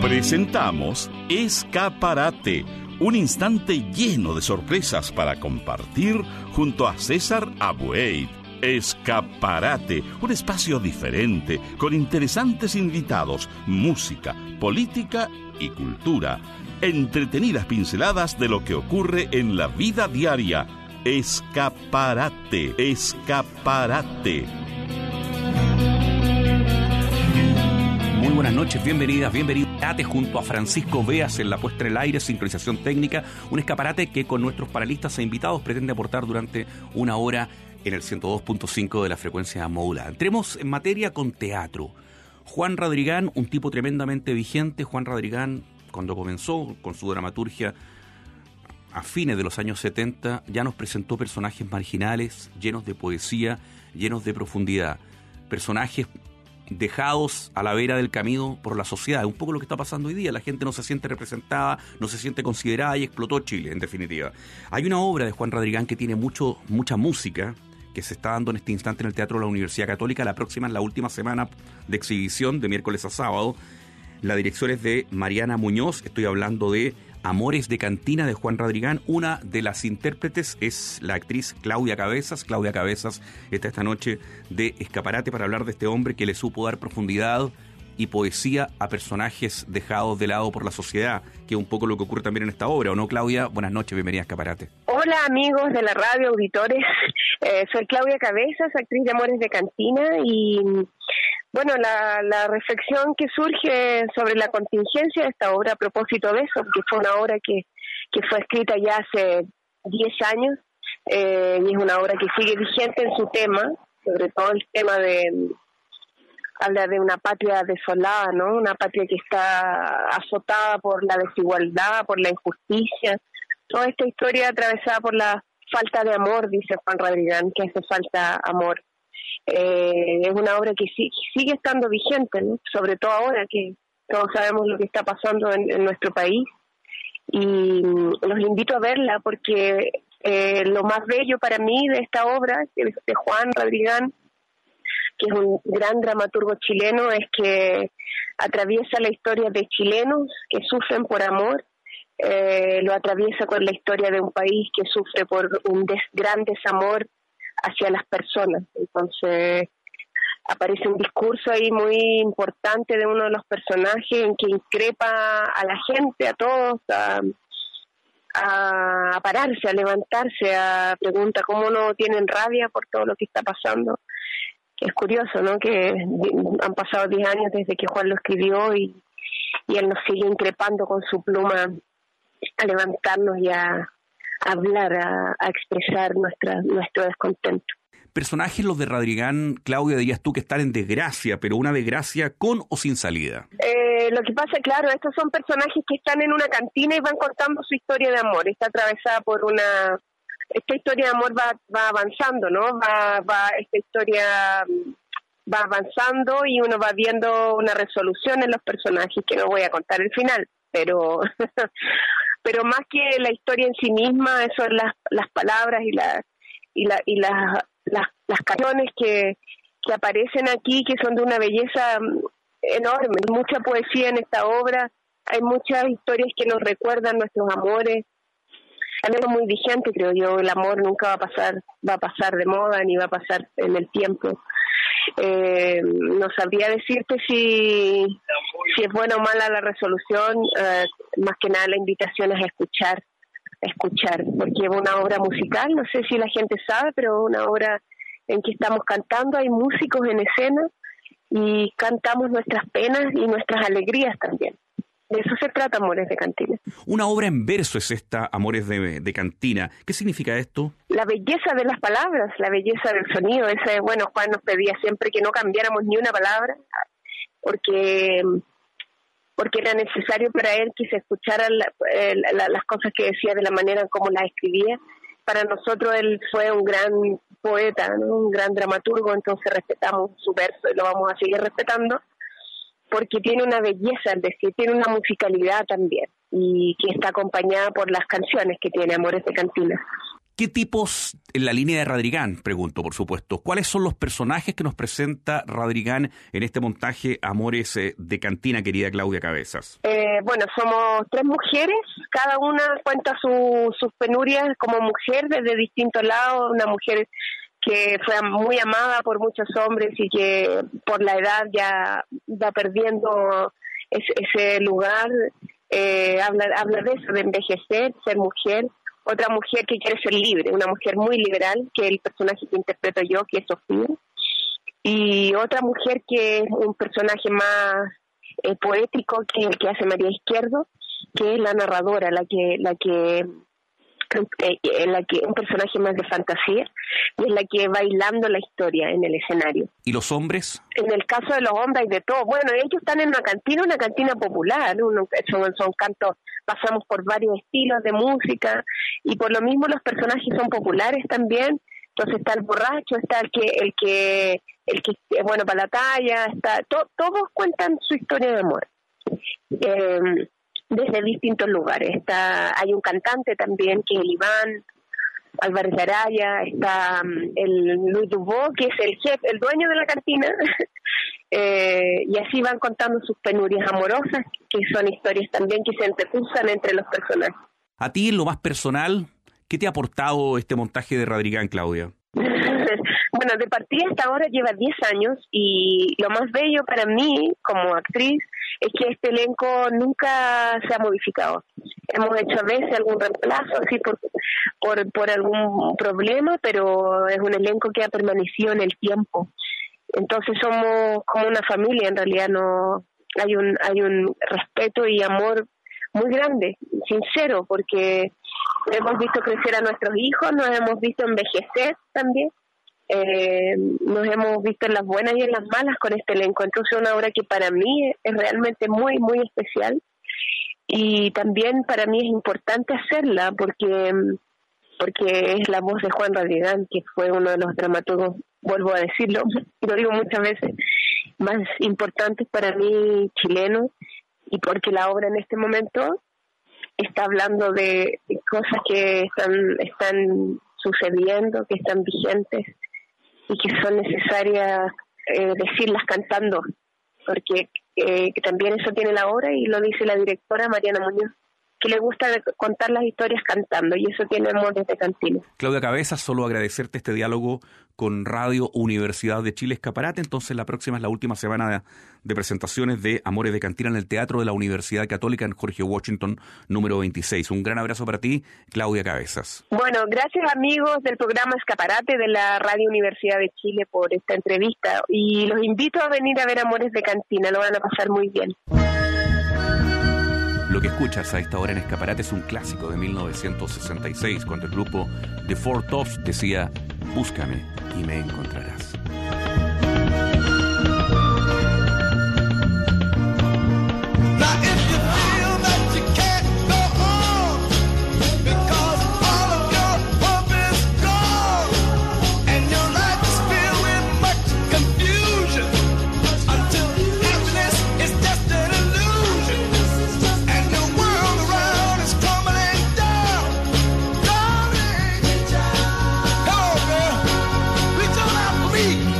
Presentamos Escaparate, un instante lleno de sorpresas para compartir junto a César Abueid. Escaparate, un espacio diferente, con interesantes invitados, música, política y cultura. Entretenidas pinceladas de lo que ocurre en la vida diaria. Escaparate, escaparate. Muy buenas noches, bienvenidas, bienvenidos junto a Francisco Beas en la puesta en el aire, sincronización técnica, un escaparate que con nuestros panelistas e invitados pretende aportar durante una hora en el 102.5 de la frecuencia modulada. Entremos en materia con teatro. Juan Radrigán, un tipo tremendamente vigente. Juan Radrigán, cuando comenzó con su dramaturgia a fines de los años 70, ya nos presentó personajes marginales, llenos de poesía, llenos de profundidad. Personajes dejados a la vera del camino por la sociedad. Un poco lo que está pasando hoy día. La gente no se siente representada, no se siente considerada y explotó Chile, en definitiva. Hay una obra de Juan Radrigán que tiene mucha música, que se está dando en este instante en el Teatro de la Universidad Católica. La próxima es la última semana de exhibición, de miércoles a sábado. La dirección es de Mariana Muñoz. Estoy hablando de Amores de Cantina, de Juan Radrigán. Una de las intérpretes es la actriz Claudia Cabezas. Claudia Cabezas está esta noche de Escaparate para hablar de este hombre que le supo dar profundidad y poesía a personajes dejados de lado por la sociedad, que es un poco lo que ocurre también en esta obra, ¿o no, Claudia? Buenas noches, bienvenida a Escaparate. Hola, amigos de la radio, auditores. Soy Claudia Cabezas, actriz de Amores de Cantina, y bueno, la reflexión que surge sobre la contingencia de esta obra a propósito de eso, porque fue una obra que fue escrita ya hace 10 años, y es una obra que sigue vigente en su tema, sobre todo el tema habla de una patria desolada, ¿no? Una patria que está azotada por la desigualdad, por la injusticia. Toda esta historia atravesada por la falta de amor, dice Juan Radrigán, que hace falta amor. Es una obra que sigue estando vigente, ¿no? Sobre todo ahora que todos sabemos lo que está pasando en nuestro país. Y los invito a verla porque lo más bello para mí de esta obra, de Juan Radrigán, que es un gran dramaturgo chileno, es que atraviesa la historia de chilenos que sufren por amor, lo atraviesa con la historia de un país que sufre por un gran desamor hacia las personas. Entonces aparece un discurso ahí muy importante de uno de los personajes en que increpa a la gente, a todos, a pararse, a levantarse, a preguntar cómo no tienen rabia por todo lo que está pasando. Es curioso, ¿no? Que han pasado 10 años desde que Juan lo escribió y él nos sigue increpando con su pluma a levantarnos y a hablar, a expresar nuestro descontento. Personajes los de Radrigán, Claudia, dirías tú que están en desgracia, pero una desgracia con o sin salida. Lo que pasa, claro, estos son personajes que están en una cantina y van contando su historia de amor. Está atravesada por esta historia de amor va avanzando, ¿no? Esta historia va avanzando y uno va viendo una resolución en los personajes, que no voy a contar el final, pero más que la historia en sí misma, son las palabras y las canciones que aparecen aquí, que son de una belleza enorme. Hay mucha poesía en esta obra, hay muchas historias que nos recuerdan nuestros amores. Es muy vigente, creo yo. El amor nunca va a pasar de moda ni va a pasar en el tiempo. No sabría decirte si es buena o mala la resolución. Más que nada la invitación es a escuchar, porque es una obra musical, no sé si la gente sabe, pero una obra en que estamos cantando, hay músicos en escena y cantamos nuestras penas y nuestras alegrías también. De eso se trata Amores de Cantina. Una obra en verso es esta, Amores de Cantina. ¿Qué significa esto? La belleza de las palabras, la belleza del sonido. Bueno, Juan nos pedía siempre que no cambiáramos ni una palabra, porque era necesario para él que se escucharan las cosas que decía de la manera como las escribía. Para nosotros él fue un gran poeta, ¿no? Un gran dramaturgo, entonces respetamos su verso y lo vamos a seguir respetando, porque tiene una belleza, es decir, tiene una musicalidad también, y que está acompañada por las canciones que tiene Amores de Cantina. ¿Qué tipos, en la línea de Radrigán, pregunto por supuesto, cuáles son los personajes que nos presenta Radrigán en este montaje Amores de Cantina, querida Claudia Cabezas? Bueno, somos 3 mujeres, cada una cuenta sus penurias como mujer desde distintos lados. Una mujer que fue muy amada por muchos hombres y que por la edad ya va perdiendo ese lugar. Habla de eso, de envejecer, ser mujer. Otra mujer que quiere ser libre, una mujer muy liberal, que es el personaje que interpreto yo, que es Sofía. Y otra mujer que es un personaje más poético, que es el que hace María Izquierdo, que es la narradora, la que un personaje más de fantasía, y es la que va hilando la historia en el escenario. ¿Y los hombres? En el caso de los hombres hay de todo. Bueno, ellos están en una cantina popular, son cantos, pasamos por varios estilos de música, y por lo mismo los personajes son populares también. Entonces está el borracho, está el que es bueno para la talla, todos cuentan su historia de amor. Desde distintos lugares. Hay un cantante también, que es el Iván Álvarez de Araya, está el Luis Dubó, que es el jefe, el dueño de la cantina, y así van contando sus penurias amorosas, que son historias también que se entrecruzan entre los personajes. A ti, en lo más personal, ¿qué te ha aportado este montaje de Radrigán, Claudia? Bueno, de partida hasta ahora lleva 10 años, y lo más bello para mí como actriz es que este elenco nunca se ha modificado. Hemos hecho a veces algún reemplazo así por algún problema, pero es un elenco que ha permanecido en el tiempo. Entonces somos como una familia, en realidad no hay un respeto y amor muy grande, sincero, porque hemos visto crecer a nuestros hijos, nos hemos visto envejecer también. Nos hemos visto en las buenas y en las malas con este elenco. Entonces una obra que para mí es realmente muy, muy especial, y también para mí es importante hacerla porque es la voz de Juan Radrigán, que fue uno de los dramaturgos, vuelvo a decirlo, lo digo muchas veces, más importantes para mí chilenos, y porque la obra en este momento está hablando de cosas que están sucediendo, que están vigentes y que son necesarias decirlas cantando, porque que también eso tiene la obra, y lo dice la directora Mariana Muñoz, que le gusta contar las historias cantando, y eso tiene Amores de Cantina. Claudia Cabezas, solo agradecerte este diálogo con Radio Universidad de Chile Escaparate. Entonces la próxima es la última semana de presentaciones de Amores de Cantina en el Teatro de la Universidad Católica en Jorge Washington, número 26. Un gran abrazo para ti, Claudia Cabezas. Bueno, gracias amigos del programa Escaparate de la Radio Universidad de Chile por esta entrevista, y los invito a venir a ver Amores de Cantina, lo van a pasar muy bien. Lo que escuchas a esta hora en Escaparate es un clásico de 1966, cuando el grupo The Four Tops decía: búscame y me encontrarás. Me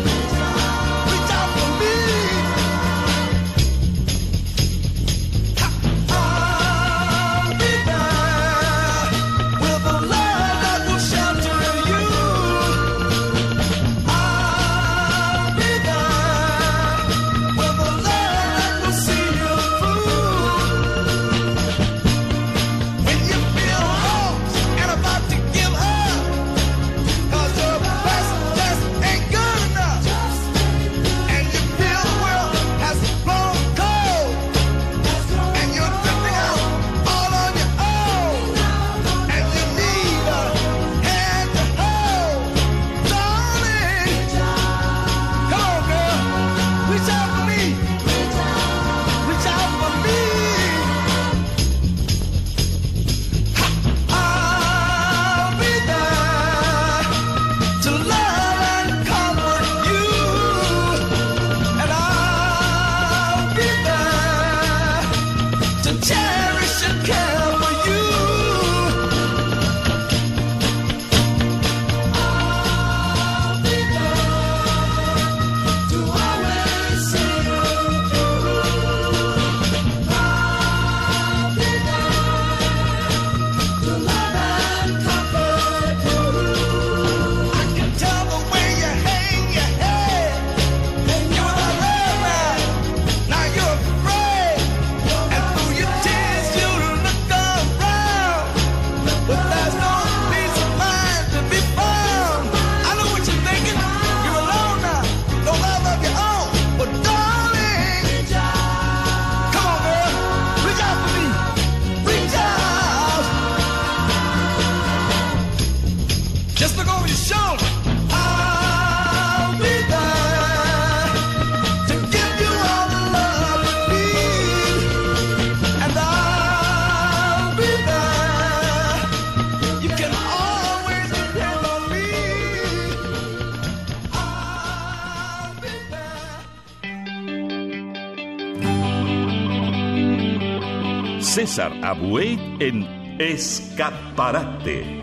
César Abuey en Escaparate.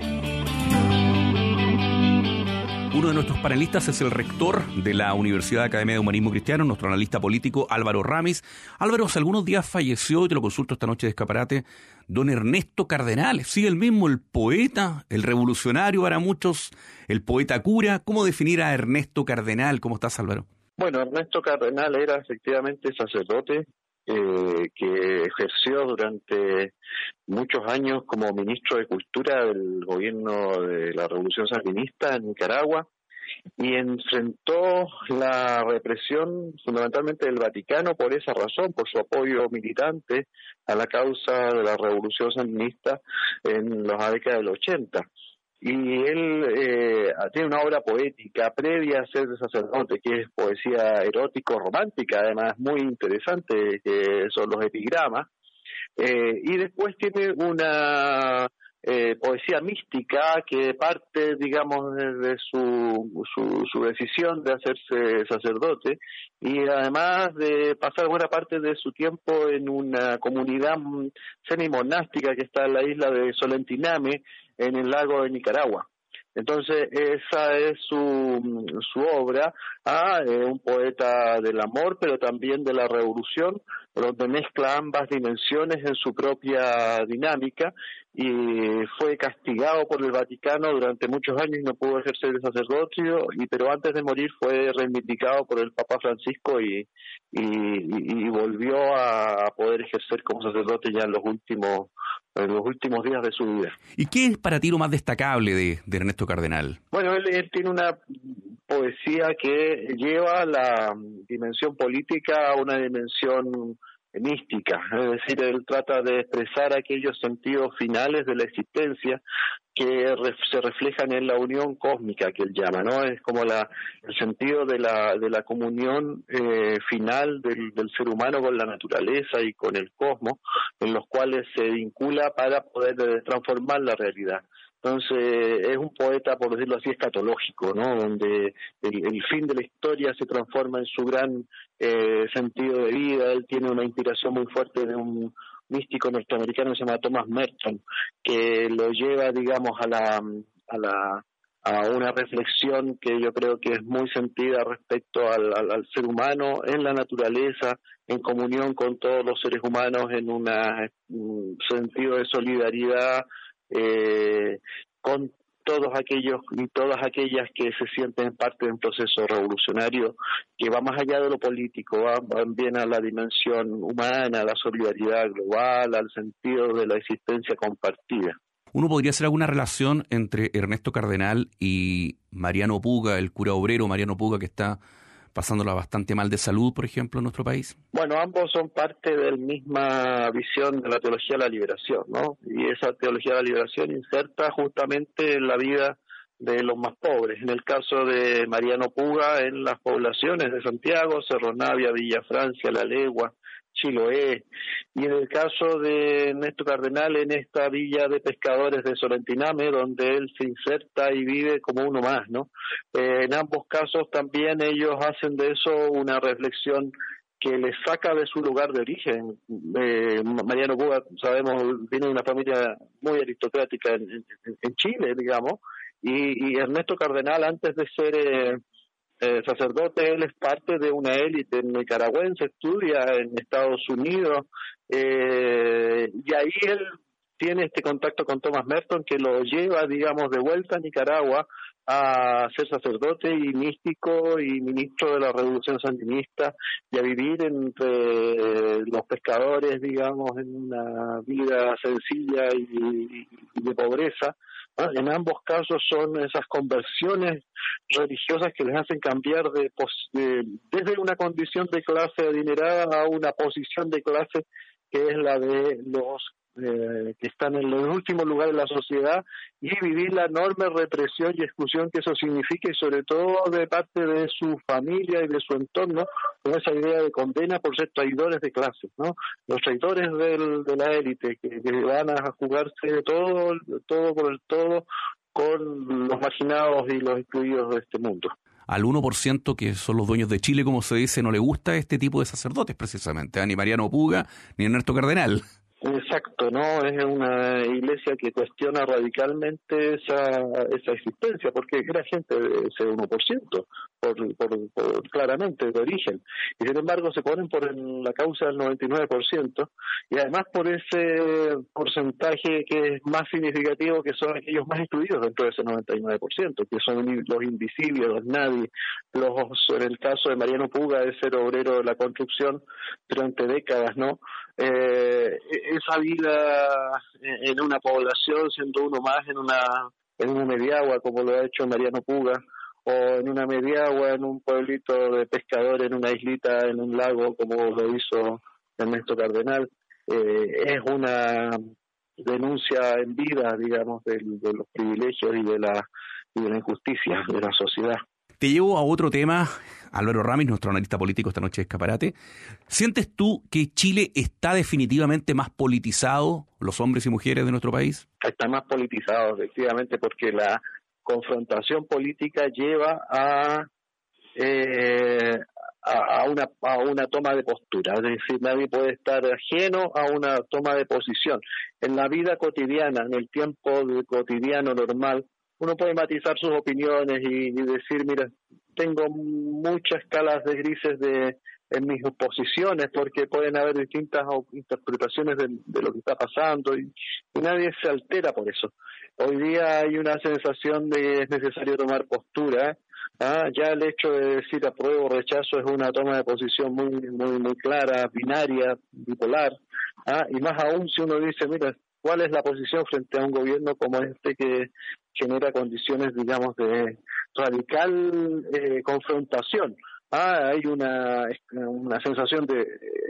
Uno de nuestros panelistas es el rector de la Universidad Academia de Humanismo Cristiano, nuestro analista político Álvaro Ramis. Álvaro, hace algunos días falleció, y te lo consulto esta noche de Escaparate, don Ernesto Cardenal. Sí, el mismo, el poeta, el revolucionario para muchos, el poeta cura. ¿Cómo definir a Ernesto Cardenal? ¿Cómo estás, Álvaro? Bueno, Ernesto Cardenal era efectivamente sacerdote que ejerció durante muchos años como ministro de Cultura del gobierno de la Revolución Sandinista en Nicaragua y enfrentó la represión fundamentalmente del Vaticano por esa razón, por su apoyo militante a la causa de la Revolución Sandinista en la década del 80. Y él tiene una obra poética previa a ser sacerdote, que es poesía erótico-romántica, además muy interesante, que son los epigramas. Y después tiene una poesía mística que parte, digamos, de su decisión de hacerse sacerdote, y además de pasar buena parte de su tiempo en una comunidad semi-monástica que está en la isla de Solentiname, en el lago de Nicaragua. Entonces esa es su obra, un poeta del amor, pero también de la revolución, donde mezcla ambas dimensiones en su propia dinámica, y fue castigado por el Vaticano durante muchos años y no pudo ejercer el sacerdocio, pero antes de morir fue reivindicado por el Papa Francisco y volvió a poder ejercer como sacerdote ya en los últimos días de su vida. ¿Y qué es para ti lo más destacable de Ernesto Cardenal? Bueno, él tiene una poesía que lleva la dimensión política a una dimensión mística, es decir, él trata de expresar aquellos sentidos finales de la existencia que se reflejan en la unión cósmica que él llama, ¿no? Es como el sentido de la comunión final del ser humano con la naturaleza y con el cosmos, en los cuales se vincula para poder transformar la realidad. Entonces es un poeta, por decirlo así, escatológico, ¿no? Donde el fin de la historia se transforma en su gran sentido de vida. Él tiene una inspiración muy fuerte de un místico norteamericano que se llama Thomas Merton, que lo lleva, digamos, a una reflexión que yo creo que es muy sentida respecto al ser humano en la naturaleza, en comunión con todos los seres humanos, en un sentido de solidaridad con todos aquellos y todas aquellas que se sienten parte de un proceso revolucionario que va más allá de lo político, va bien a la dimensión humana, a la solidaridad global, al sentido de la existencia compartida. ¿Uno podría hacer alguna relación entre Ernesto Cardenal y Mariano Puga, el cura obrero Mariano Puga, que está pasándola bastante mal de salud, por ejemplo, en nuestro país? Bueno, ambos son parte de la misma visión de la teología de la liberación, ¿no? Y esa teología de la liberación inserta justamente en la vida de los más pobres. En el caso de Mariano Puga, en las poblaciones de Santiago, Cerro Navia, Villa Francia, La Legua, Chiloé, y en el caso de Ernesto Cardenal, en esta villa de pescadores de Solentiname, donde él se inserta y vive como uno más, ¿no? En ambos casos también ellos hacen de eso una reflexión que les saca de su lugar de origen. Mariano Puga, sabemos, viene de una familia muy aristocrática en Chile, digamos, y Ernesto Cardenal, antes de ser sacerdote, él es parte de una élite nicaragüense, estudia en Estados Unidos, y ahí él tiene este contacto con Thomas Merton que lo lleva, digamos, de vuelta a Nicaragua a ser sacerdote y místico y ministro de la Revolución Sandinista y a vivir entre los pescadores, digamos, en una vida sencilla y de pobreza. En ambos casos son esas conversiones religiosas que les hacen cambiar desde una condición de clase adinerada a una posición de clase que es la de los que están en los últimos lugares de la sociedad, y vivir la enorme represión y exclusión que eso significa, y sobre todo de parte de su familia y de su entorno, con esa idea de condena por ser traidores de clases, ¿no? Los traidores de la élite que van a jugarse todo por el todo con los marginados y los excluidos de este mundo. Al 1% que son los dueños de Chile, como se dice, no le gusta este tipo de sacerdotes precisamente, ni Mariano Puga ni Ernesto Cardenal. Exacto, ¿no? Es una iglesia que cuestiona radicalmente esa existencia, porque era gente de ese 1%, claramente de origen. Y sin embargo se ponen por la causa del 99%, y además por ese porcentaje que es más significativo, que son aquellos más excluidos dentro de ese 99%, que son los invisibles, los nadie, en el caso de Mariano Puga, de ser obrero de la construcción durante décadas, ¿no? Esa vida en una población, siendo uno más en una mediagua, como lo ha hecho Mariano Puga, o en una mediagua en un pueblito de pescadores, en una islita, en un lago, como lo hizo Ernesto Cardenal, es una denuncia en vida, digamos, de los privilegios y de la injusticia de la sociedad. Te llevo a otro tema, Álvaro Ramis, nuestro analista político esta noche de Escaparate. ¿Sientes tú que Chile está definitivamente más politizado, los hombres y mujeres de nuestro país? Está más politizado, efectivamente, porque la confrontación política lleva a una toma de postura, es decir, nadie puede estar ajeno a una toma de posición. En la vida cotidiana, en el tiempo cotidiano normal, uno puede matizar sus opiniones y decir, mira, tengo muchas escalas de grises en mis posiciones, porque pueden haber distintas interpretaciones de lo que está pasando y nadie se altera por eso. Hoy día hay una sensación de que es necesario tomar postura. Ya el hecho de decir apruebo o rechazo es una toma de posición muy clara, binaria, bipolar, y más aún si uno dice, mira, ¿cuál es la posición frente a un gobierno como este que genera condiciones, digamos, de radical confrontación? Hay una sensación de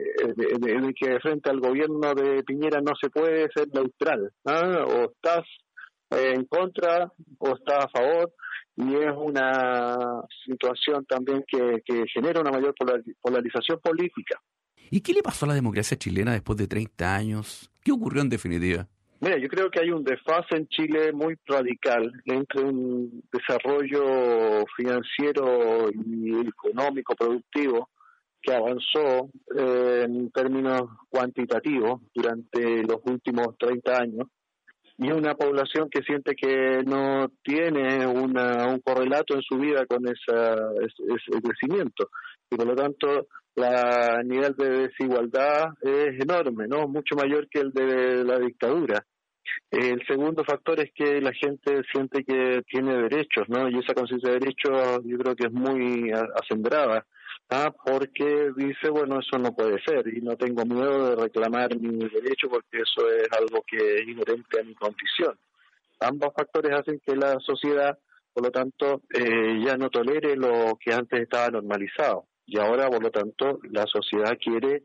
que frente al gobierno de Piñera no se puede ser neutral, o estás en contra o estás a favor, y es una situación también que genera una mayor polarización política. ¿Y qué le pasó a la democracia chilena después de 30 años? ¿Qué ocurrió en definitiva? Mira, yo creo que hay un desfase en Chile muy radical entre un desarrollo financiero y económico productivo que avanzó en términos cuantitativos durante los últimos 30 años, y una población que siente que no tiene un correlato en su vida con ese crecimiento, y por lo tanto el nivel de desigualdad es enorme, ¿no? Mucho mayor que el de la dictadura. El segundo factor es que la gente siente que tiene derechos, ¿no? Y esa conciencia de derechos yo creo que es muy acendrada, porque dice, bueno, eso no puede ser y no tengo miedo de reclamar mi derecho porque eso es algo que es inherente a mi condición. Ambos factores hacen que la sociedad, por lo tanto, ya no tolere lo que antes estaba normalizado, y ahora, por lo tanto, la sociedad quiere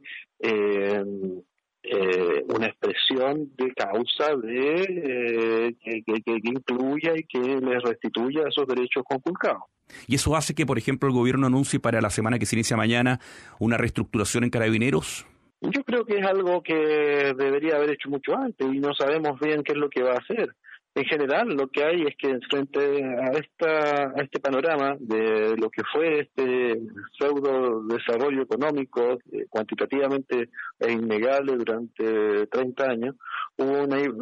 una expresión de causa que incluya y que les restituya esos derechos conculcados. ¿Y eso hace que, por ejemplo, el gobierno anuncie para la semana que se inicia mañana una reestructuración en Carabineros? Yo creo que es algo que debería haber hecho mucho antes y no sabemos bien qué es lo que va a hacer. En general, lo que hay es que frente a este panorama de lo que fue este pseudo desarrollo económico, cuantitativamente es innegable durante 30 años, hubo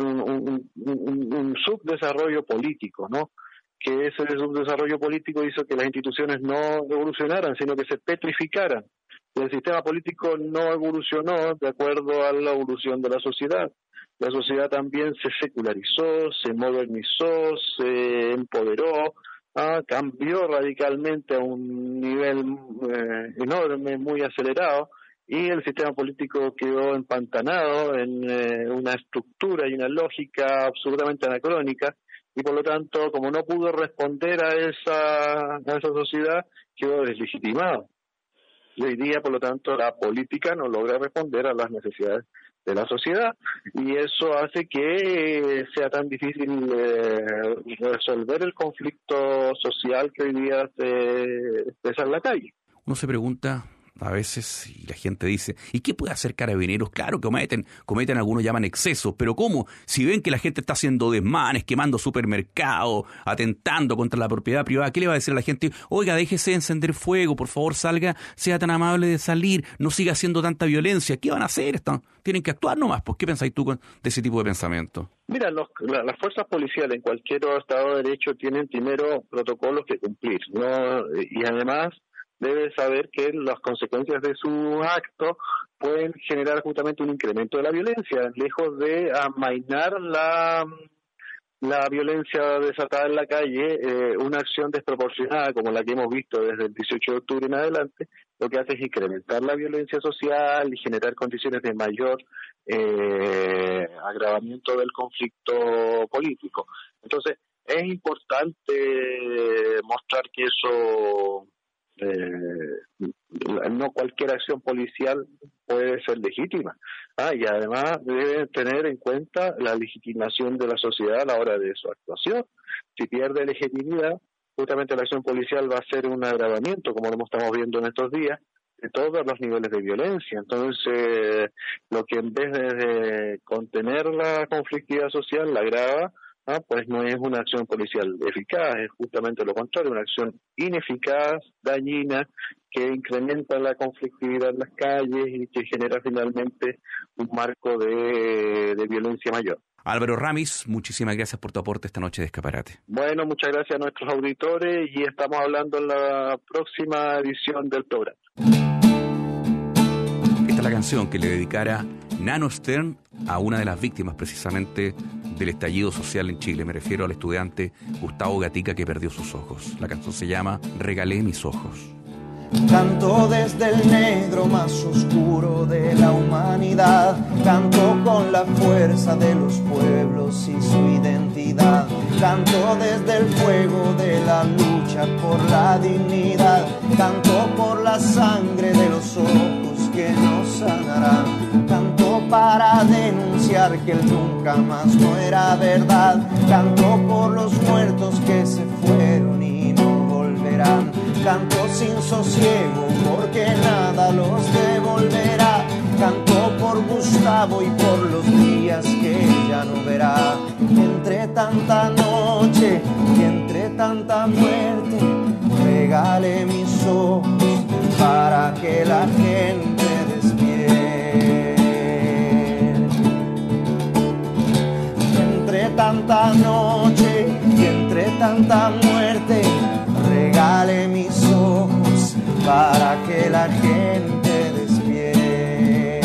un subdesarrollo político, ¿no? Que ese subdesarrollo político hizo que las instituciones no evolucionaran, sino que se petrificaran. El sistema político no evolucionó de acuerdo a la evolución de la sociedad. La sociedad también se secularizó, se modernizó, se empoderó, cambió radicalmente a un nivel enorme, muy acelerado, y el sistema político quedó empantanado en una estructura y una lógica absolutamente anacrónica, y por lo tanto, como no pudo responder a esa sociedad, quedó deslegitimado. Y hoy día, por lo tanto, la política no logra responder a las necesidades de la sociedad, y eso hace que sea tan difícil resolver el conflicto social que hoy día se expresa en la calle. Uno se pregunta, a veces, y la gente dice, ¿y qué puede hacer Carabineros? Claro que cometen algunos llaman excesos, pero ¿cómo? Si ven que la gente está haciendo desmanes, quemando supermercados, atentando contra la propiedad privada, ¿qué le va a decir a la gente? Oiga, déjese de encender fuego, por favor salga, sea tan amable de salir, no siga haciendo tanta violencia. ¿Qué van a hacer? Tienen que actuar nomás. Pues, ¿qué pensáis tú de ese tipo de pensamiento? Mira, las fuerzas policiales en cualquier Estado de Derecho tienen primero protocolos que cumplir, ¿no? Y además debe saber que las consecuencias de sus actos pueden generar justamente un incremento de la violencia, lejos de amainar la violencia desatada en la calle. Una acción desproporcionada como la que hemos visto desde el 18 de octubre en adelante, lo que hace es incrementar la violencia social y generar condiciones de mayor agravamiento del conflicto político. Entonces, es importante mostrar que eso, no cualquier acción policial puede ser legítima. Y además debe tener en cuenta la legitimación de la sociedad a la hora de su actuación. Si pierde legitimidad, justamente la acción policial va a ser un agravamiento, como lo estamos viendo en estos días, de todos los niveles de violencia. Entonces, lo que en vez de contener la conflictividad social, la agrava, pues no es una acción policial eficaz, es justamente lo contrario, una acción ineficaz, dañina, que incrementa la conflictividad en las calles y que genera finalmente un marco de violencia mayor. Álvaro Ramis, muchísimas gracias por tu aporte esta noche de Escaparate. Bueno, muchas gracias a nuestros auditores y estamos hablando en la próxima edición del programa. Esta es la canción que le dedicara Nano Stern a una de las víctimas precisamente del estallido social en Chile. Me refiero al estudiante Gustavo Gatica, que perdió sus ojos. La canción se llama Regalé mis ojos. Canto desde el negro más oscuro de la humanidad, canto con la fuerza de los pueblos y su identidad, canto desde el fuego de la lucha por la dignidad, canto por la sangre de los ojos que nos sanarán, canto para denunciar que el nunca más no era verdad, canto por los muertos que se fueron y no volverán, canto sin sosiego porque nada los devolverá, canto por Gustavo y por los días que ya no verá. Entre tanta noche y entre tanta muerte, regale mis ojos para que la gente despierte. Entre tanta noche y entre tanta muerte, regale mis ojos para que la gente despierte.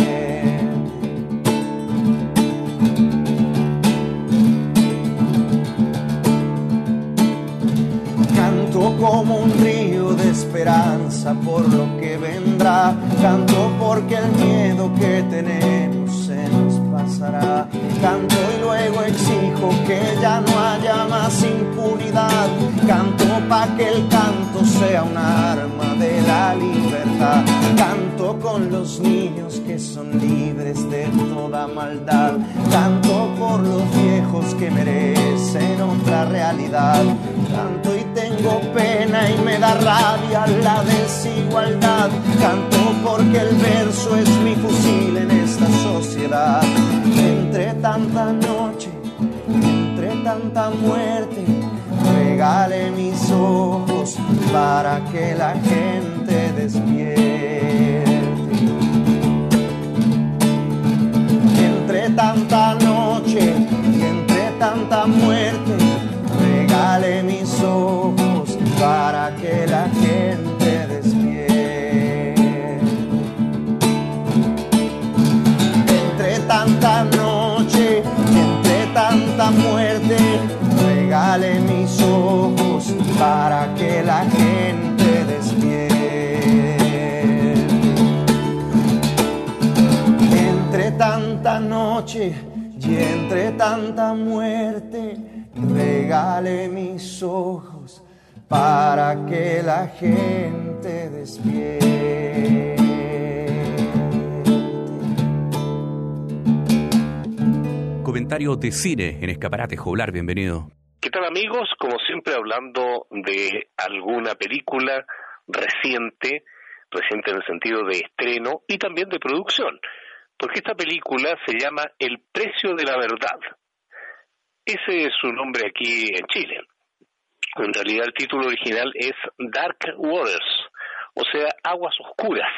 Canto como un río de esperanza por lo que vendrá, canto porque el miedo que tenemos se nos pasará, canto y luego exijo que ya no haya más impunidad, canto pa' que el canto sea un arma de la libertad, canto con los niños que son libres de toda maldad, canto por los viejos que merecen otra realidad, canto y tengo pena y me da rabia la desigualdad, canto porque el verso es mi fusil en esta sociedad. Entre tanta noche, entre tanta muerte, regale mis ojos para que la gente despierte. Entre tanta noche y entre tanta muerte, regale mis ojos para que la gente despierte. Entre tanta noche y entre tanta muerte, regale mis ojos para que la gente despierte. Entre tanta noche y entre tanta muerte, regale mis ojos para que la gente despierte. Comentario de cine en Escaparate. Joblar, bienvenido. ¿Qué tal, amigos? Como siempre, hablando de alguna película reciente reciente en el sentido de estreno y también de producción, porque esta película se llama El precio de la verdad. Ese es su nombre aquí en Chile. En realidad el título original es Dark Waters, o sea, aguas oscuras,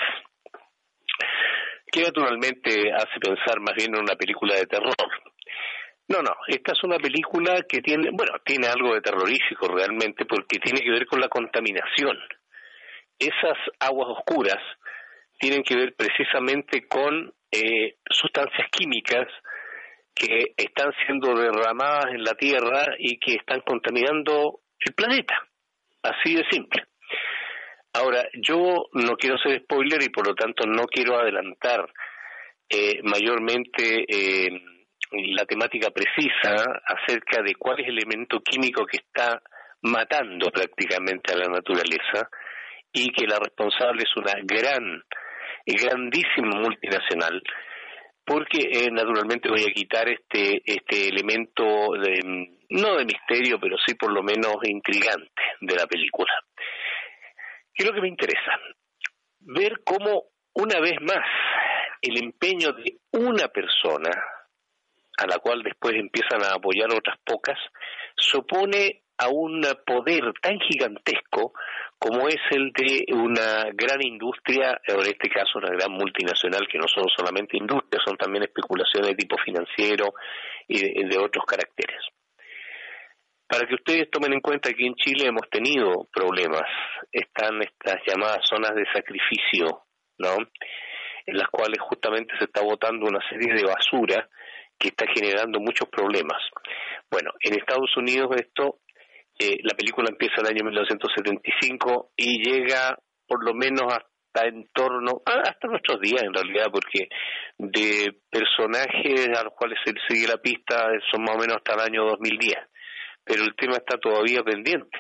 que naturalmente hace pensar más bien en una película de terror. No, esta es una película que tiene algo de terrorífico realmente, porque tiene que ver con la contaminación. Esas aguas oscuras tienen que ver precisamente con sustancias químicas que están siendo derramadas en la Tierra y que están contaminando el planeta, así de simple. Ahora, yo no quiero ser spoiler y por lo tanto no quiero adelantar mayormente la temática precisa acerca de cuál es el elemento químico que está matando prácticamente a la naturaleza y que la responsable es una grandísima multinacional, porque naturalmente voy a quitar este elemento no de misterio, pero sí por lo menos intrigante de la película. ¿Qué es lo que me interesa? Ver cómo una vez más el empeño de una persona, a la cual después empiezan a apoyar otras pocas, se opone a un poder tan gigantesco como es el de una gran industria, o en este caso una gran multinacional, que no son solamente industrias, son también especulaciones de tipo financiero y de otros caracteres. Para que ustedes tomen en cuenta que en Chile hemos tenido problemas, están estas llamadas zonas de sacrificio, ¿no?, en las cuales justamente se está botando una serie de basura que está generando muchos problemas. Bueno, en Estados Unidos la película empieza en el año 1975 y llega por lo menos hasta nuestros días en realidad, porque de personajes a los cuales se sigue la pista son más o menos hasta el año 2010, pero el tema está todavía pendiente.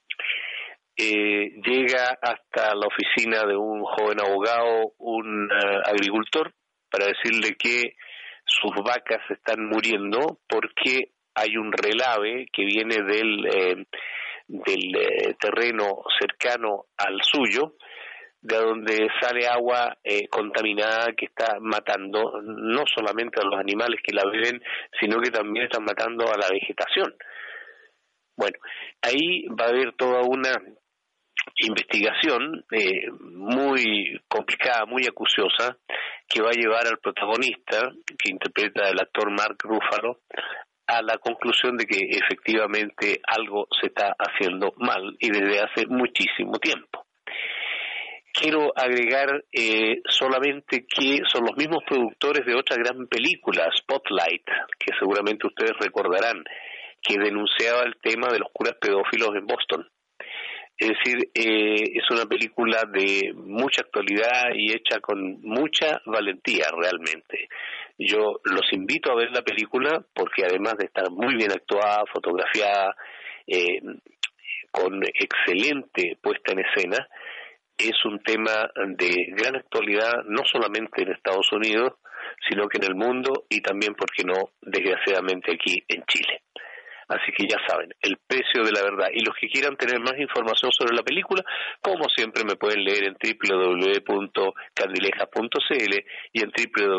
Llega hasta la oficina de un joven abogado, un agricultor, para decirle que sus vacas están muriendo porque hay un relave que viene del terreno cercano al suyo, de donde sale agua contaminada que está matando no solamente a los animales que la beben, sino que también están matando a la vegetación. Bueno, ahí va a haber toda una investigación muy complicada, muy acuciosa, que va a llevar al protagonista, que interpreta el actor Mark Ruffalo, a la conclusión de que efectivamente algo se está haciendo mal y desde hace muchísimo tiempo. Quiero agregar solamente que son los mismos productores de otra gran película, Spotlight, que seguramente ustedes recordarán, que denunciaba el tema de los curas pedófilos en Boston. Es decir, es una película de mucha actualidad y hecha con mucha valentía realmente. Yo los invito a ver la película porque además de estar muy bien actuada, fotografiada, con excelente puesta en escena, es un tema de gran actualidad no solamente en Estados Unidos, sino que en el mundo y también, ¿por qué no?, desgraciadamente aquí en Chile. Así que ya saben, El precio de la verdad. Y los que quieran tener más información sobre la película, como siempre me pueden leer en www.candilejas.cl y en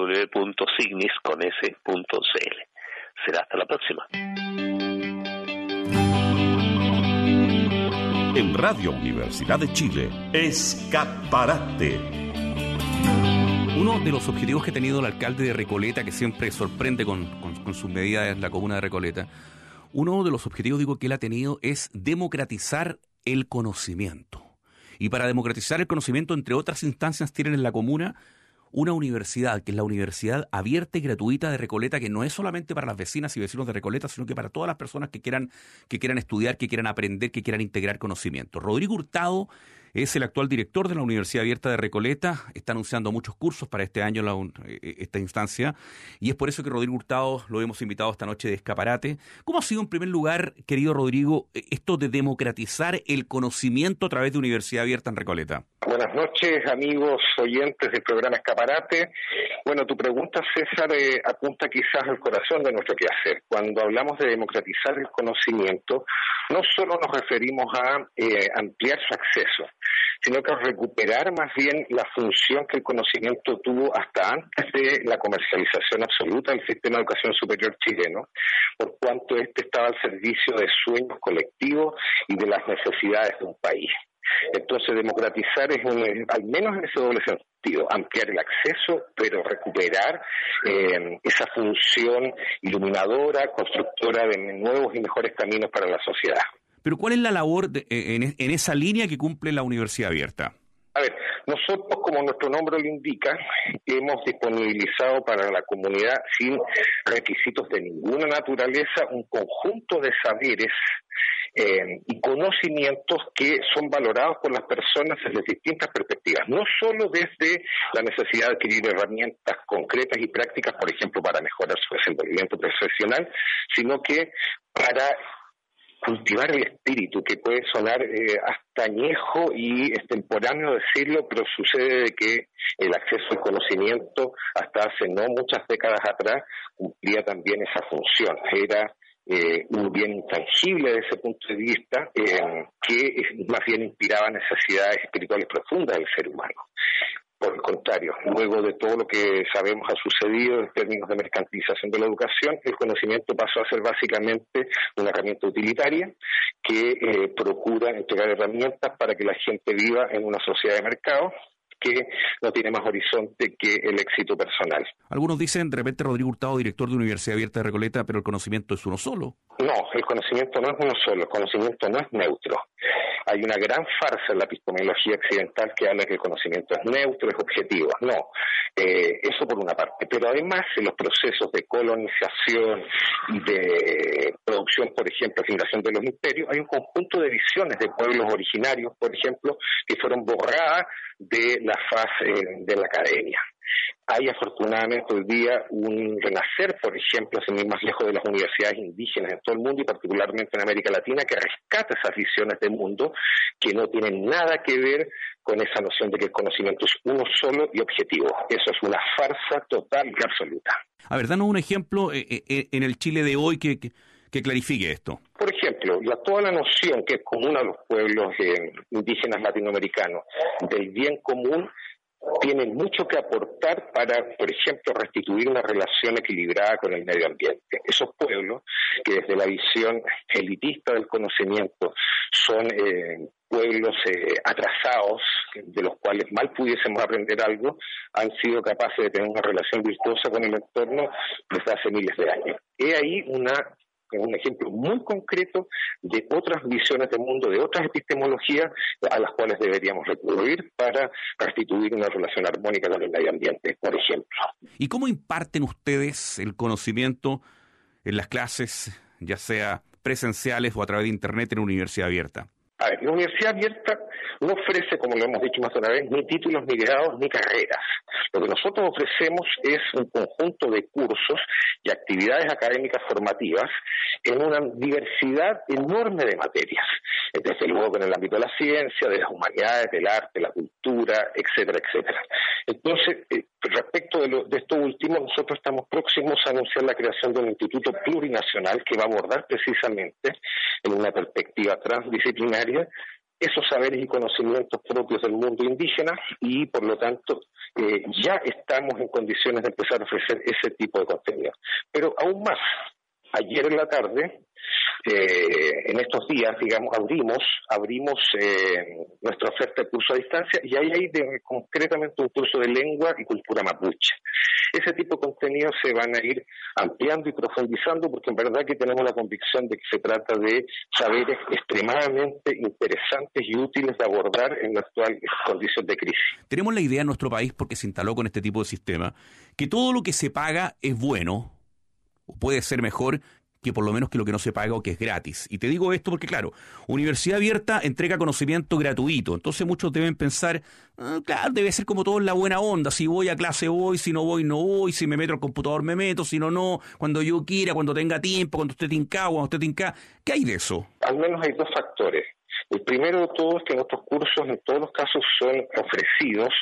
www.signis.cl. Será hasta la próxima. En Radio Universidad de Chile, Escaparate. Uno de los objetivos que ha tenido el alcalde de Recoleta, que siempre sorprende con sus medidas en la comuna de Recoleta, uno de los objetivos, que él ha tenido es democratizar el conocimiento. Y para democratizar el conocimiento, entre otras instancias, tienen en la comuna una universidad, que es la Universidad Abierta y Gratuita de Recoleta, que no es solamente para las vecinas y vecinos de Recoleta, sino que para todas las personas que quieran estudiar, que quieran aprender, que quieran integrar conocimiento. Rodrigo Hurtado es el actual director de la Universidad Abierta de Recoleta, está anunciando muchos cursos para este año esta instancia, y es por eso que Rodrigo Hurtado lo hemos invitado esta noche de Escaparate. ¿Cómo ha sido, en primer lugar, querido Rodrigo, esto de democratizar el conocimiento a través de Universidad Abierta en Recoleta? Buenas noches, amigos oyentes del programa Escaparate. Bueno, tu pregunta, César, apunta quizás al corazón de nuestro quehacer. Cuando hablamos de democratizar el conocimiento, no solo nos referimos a ampliar su acceso, sino que a recuperar más bien la función que el conocimiento tuvo hasta antes de la comercialización absoluta del sistema de educación superior chileno, por cuanto este estaba al servicio de sueños colectivos y de las necesidades de un país. Entonces, democratizar es al menos en ese doble sentido, ampliar el acceso, pero recuperar esa función iluminadora, constructora de nuevos y mejores caminos para la sociedad. Pero ¿cuál es la labor en esa línea que cumple la Universidad Abierta? A ver, nosotros, como nuestro nombre lo indica, hemos disponibilizado para la comunidad, sin requisitos de ninguna naturaleza, un conjunto de saberes y conocimientos que son valorados por las personas desde distintas perspectivas, no solo desde la necesidad de adquirir herramientas concretas y prácticas, por ejemplo, para mejorar su desenvolvimiento profesional, sino que para cultivar el espíritu, que puede sonar hasta añejo y extemporáneo decirlo, pero sucede de que el acceso al conocimiento hasta hace no muchas décadas atrás cumplía también esa función. Era un bien intangible desde ese punto de vista, que más bien inspiraba necesidades espirituales profundas del ser humano. Por el contrario, luego de todo lo que sabemos ha sucedido en términos de mercantilización de la educación, el conocimiento pasó a ser básicamente una herramienta utilitaria que procura entregar herramientas para que la gente viva en una sociedad de mercado que no tiene más horizonte que el éxito personal. Algunos dicen, de repente, Rodrigo Hurtado, director de Universidad Abierta de Recoleta, pero el conocimiento es uno solo. No, el conocimiento no es uno solo, el conocimiento no es neutro. Hay una gran farsa en la epistemología occidental que habla que el conocimiento es neutro, es objetivo. No, eso por una parte. Pero además, en los procesos de colonización y de producción, por ejemplo, fundación de los imperios, hay un conjunto de visiones de pueblos originarios, por ejemplo, que fueron borradas de la faz de la academia. Hay afortunadamente hoy día un renacer, por ejemplo, sin ir más lejos, de las universidades indígenas en todo el mundo y particularmente en América Latina, que rescata esas visiones de mundo que no tienen nada que ver con esa noción de que el conocimiento es uno solo y objetivo. Eso es una farsa total y absoluta. A ver, danos un ejemplo en el Chile de hoy que clarifique esto. Por ejemplo, toda la noción que es común a los pueblos indígenas latinoamericanos del bien común tienen mucho que aportar para, por ejemplo, restituir una relación equilibrada con el medio ambiente. Esos pueblos que desde la visión elitista del conocimiento son pueblos atrasados, de los cuales mal pudiésemos aprender algo, han sido capaces de tener una relación virtuosa con el entorno desde hace miles de años. He ahí un ejemplo muy concreto de otras visiones del mundo, de otras epistemologías a las cuales deberíamos recurrir para restituir una relación armónica con el medio ambiente, por ejemplo. ¿Y cómo imparten ustedes el conocimiento en las clases, ya sea presenciales o a través de Internet en una universidad abierta? A ver, la Universidad Abierta no ofrece, como lo hemos dicho más de una vez, ni títulos, ni grados, ni carreras. Lo que nosotros ofrecemos es un conjunto de cursos y actividades académicas formativas en una diversidad enorme de materias, desde luego en el ámbito de la ciencia, de las humanidades, del arte, la cultura, etcétera, etcétera. Entonces, respecto de esto último, nosotros estamos próximos a anunciar la creación de un instituto plurinacional que va a abordar precisamente en una perspectiva transdisciplinaria esos saberes y conocimientos propios del mundo indígena y, por lo tanto, ya estamos en condiciones de empezar a ofrecer ese tipo de contenido. Pero aún más, ayer en la tarde, en estos días, digamos, abrimos nuestra oferta de curso a distancia y ahí hay concretamente un curso de lengua y cultura mapuche. Ese tipo de contenidos se van a ir ampliando y profundizando porque en verdad que tenemos la convicción de que se trata de saberes extremadamente interesantes y útiles de abordar en la actual condición de crisis. Tenemos la idea en nuestro país, porque se instaló con este tipo de sistema, que todo lo que se paga es bueno, o puede ser mejor que por lo menos que lo que no se paga o que es gratis. Y te digo esto porque, claro, Universidad Abierta entrega conocimiento gratuito. Entonces muchos deben pensar, claro, debe ser como todo en la buena onda. Si voy a clase voy, si no voy, no voy. Si me meto al computador me meto, si no, no. Cuando yo quiera, cuando tenga tiempo, cuando esté tincado, cuando esté tincada. ¿Qué hay de eso? Al menos hay dos factores. El primero de todo es que nuestros cursos en todos los casos son ofrecidos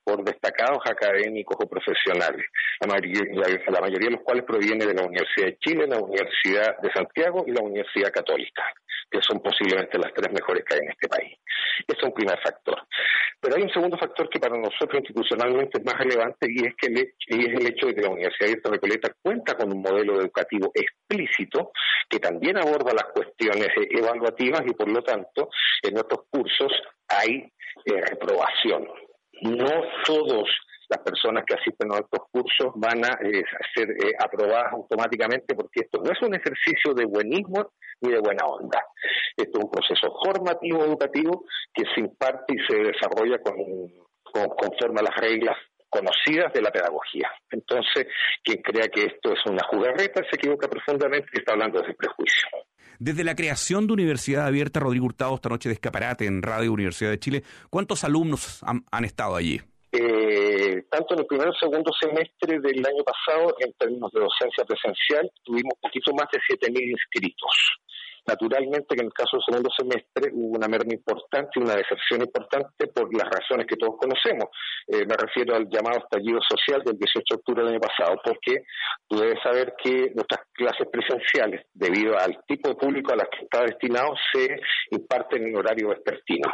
por destacados académicos o profesionales, la mayoría de los cuales proviene de la Universidad de Chile, la Universidad de Santiago y la Universidad Católica, que son posiblemente las 3 mejores que hay en este país. Ese es un primer factor. Pero hay un segundo factor que para nosotros institucionalmente es más relevante, y es el hecho de que la Universidad Abierta de Recoleta cuenta con un modelo educativo explícito que también aborda las cuestiones evaluativas, y por lo tanto en nuestros cursos hay reprobación. No todas las personas que asisten a estos cursos van a ser aprobadas automáticamente, porque esto no es un ejercicio de buenismo ni de buena onda. Esto es un proceso formativo educativo que se imparte y se desarrolla conforme a las reglas conocidas de la pedagogía. Entonces, quien crea que esto es una jugarreta se equivoca profundamente y está hablando de prejuicio. Desde la creación de Universidad Abierta, Rodrigo Hurtado, esta noche de Escaparate en Radio Universidad de Chile, ¿cuántos alumnos han estado allí? Tanto en el primer y segundo semestre del año pasado, en términos de docencia presencial, tuvimos un poquito más de 7.000 inscritos. Naturalmente que en el caso del segundo semestre hubo una merma importante, una deserción importante por las razones que todos conocemos. Me refiero al llamado estallido social del 18 de octubre del año pasado, porque tú debes saber que nuestras clases presenciales, debido al tipo de público a las que está destinado, se imparten en horario vespertino.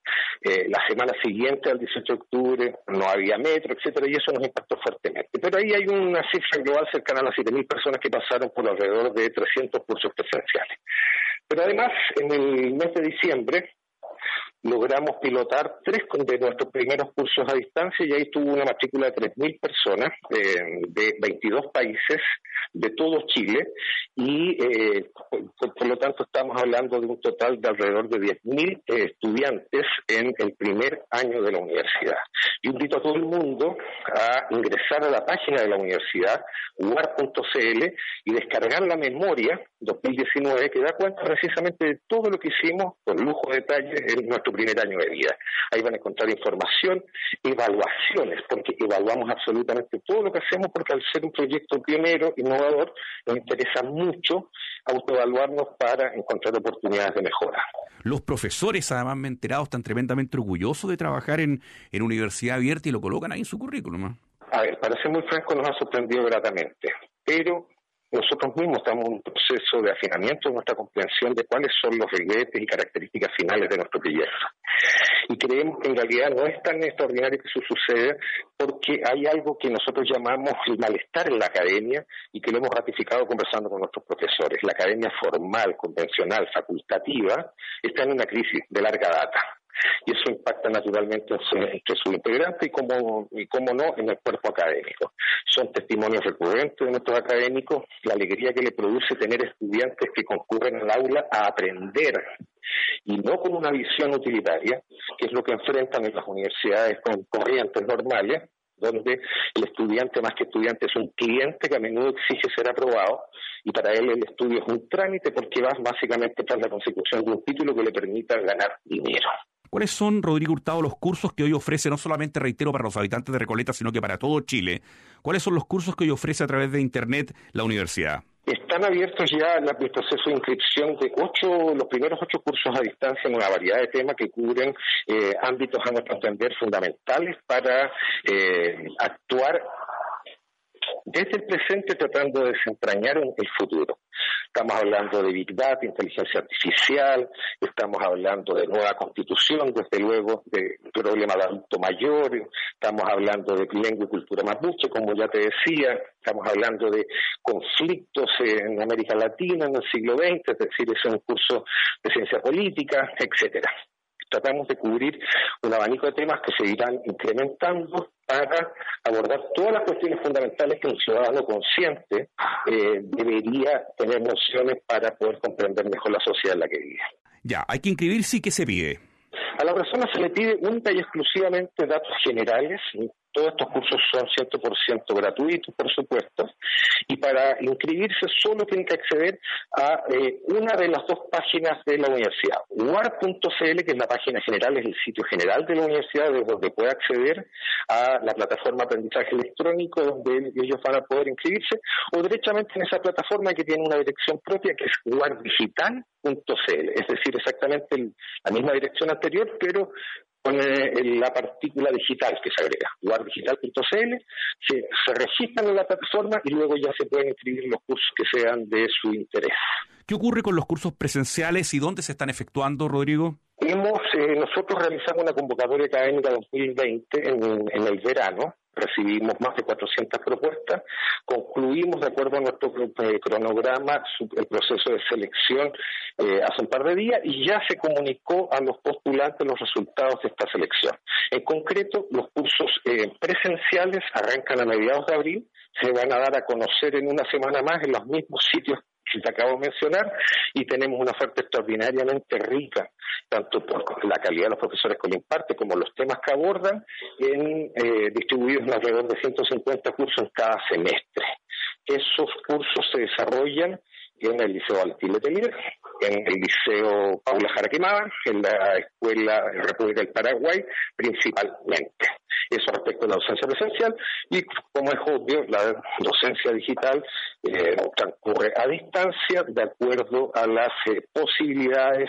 La semana siguiente al 18 de octubre no había metro, etcétera, y eso nos impactó fuertemente. Pero ahí hay una cifra global cercana a las 7.000 personas que pasaron por alrededor de 300 cursos presenciales. Pero además, en el mes de diciembre, logramos pilotar 3 de nuestros primeros cursos a distancia, y ahí tuvo una matrícula de 3.000 personas de 22 países de todo Chile, y por lo tanto estamos hablando de un total de alrededor de 10.000 estudiantes en el primer año de la universidad. Yo invito a todo el mundo a ingresar a la página de la universidad, uar.cl, y descargar la memoria 2019, que da cuenta precisamente de todo lo que hicimos con lujo de detalles en nuestro primer año de vida. Ahí van a encontrar información, evaluaciones, porque evaluamos absolutamente todo lo que hacemos, porque al ser un proyecto pionero, innovador, nos interesa mucho autoevaluarnos para encontrar oportunidades de mejora. Los profesores, además me he enterado, están tremendamente orgullosos de trabajar en Universidad Abierta y lo colocan ahí en su currículum, ¿no? A ver, para ser muy franco, nos ha sorprendido gratamente, pero nosotros mismos estamos en un proceso de afinamiento de nuestra comprensión de cuáles son los ribetes y características finales de nuestro proyecto. Y creemos que en realidad no es tan extraordinario que eso suceda, porque hay algo que nosotros llamamos el malestar en la academia, y que lo hemos ratificado conversando con nuestros profesores. La academia formal, convencional, facultativa, está en una crisis de larga data. Y eso impacta naturalmente entre sus integrantes y cómo no, en el cuerpo académico. Son testimonios recurrentes de nuestros académicos, la alegría que le produce tener estudiantes que concurren al aula a aprender, y no con una visión utilitaria, que es lo que enfrentan en las universidades con corrientes normales, donde el estudiante, más que estudiante, es un cliente que a menudo exige ser aprobado, y para él el estudio es un trámite, porque va básicamente tras la consecución de un título que le permita ganar dinero. ¿Cuáles son, Rodrigo Hurtado, los cursos que hoy ofrece, no solamente, reitero, para los habitantes de Recoleta, sino que para todo Chile? ¿Cuáles son los cursos que hoy ofrece a través de Internet la universidad? Están abiertos ya el proceso de inscripción de los primeros 8 cursos a distancia en una variedad de temas que cubren ámbitos, a nuestro entender, fundamentales para actuar desde el presente, tratando de desentrañar el futuro. Estamos hablando de Big Data, inteligencia artificial, estamos hablando de nueva constitución, desde luego, de problema de adulto mayor, estamos hablando de lengua y cultura mapuche, como ya te decía, estamos hablando de conflictos en América Latina en el siglo XX, es decir, es un curso de ciencia política, etcétera. Tratamos de cubrir un abanico de temas que se irán incrementando para abordar todas las cuestiones fundamentales que un ciudadano consciente debería tener nociones para poder comprender mejor la sociedad en la que vive. Ya, hay que inscribirse, ¿y qué se pide? A la persona se le pide única y exclusivamente datos generales. Todos estos cursos son 100% gratuitos, por supuesto, y para inscribirse solo tienen que acceder a una de las 2 páginas de la universidad. uar.cl, que es la página general, es el sitio general de la universidad, desde donde puede acceder a la plataforma de aprendizaje electrónico, donde ellos van a poder inscribirse, o directamente en esa plataforma que tiene una dirección propia, que es uardigital.cl, es decir, exactamente la misma dirección anterior, pero con la partícula digital que se agrega, guardigital.cl, se registran en la plataforma y luego ya se pueden inscribir los cursos que sean de su interés. ¿Qué ocurre con los cursos presenciales y dónde se están efectuando, Rodrigo? Nosotros realizamos una convocatoria académica 2020 en el verano. Recibimos más de 400 propuestas, concluimos de acuerdo a nuestro cronograma el proceso de selección hace un par de días y ya se comunicó a los postulantes los resultados de esta selección. En concreto, los cursos presenciales arrancan a mediados de abril, se van a dar a conocer en una semana más en los mismos sitios que te acabo de mencionar, y tenemos una oferta extraordinariamente rica, tanto por la calidad de los profesores que lo imparten como los temas que abordan, distribuidos en alrededor de 150 cursos en cada semestre. Esos cursos se desarrollan en el Liceo Valentín Letelier, en el Liceo Paula Jara Quemada, en la Escuela República del Paraguay, principalmente. Eso respecto a la docencia presencial, y como es obvio, la docencia digital transcurre a distancia de acuerdo a las posibilidades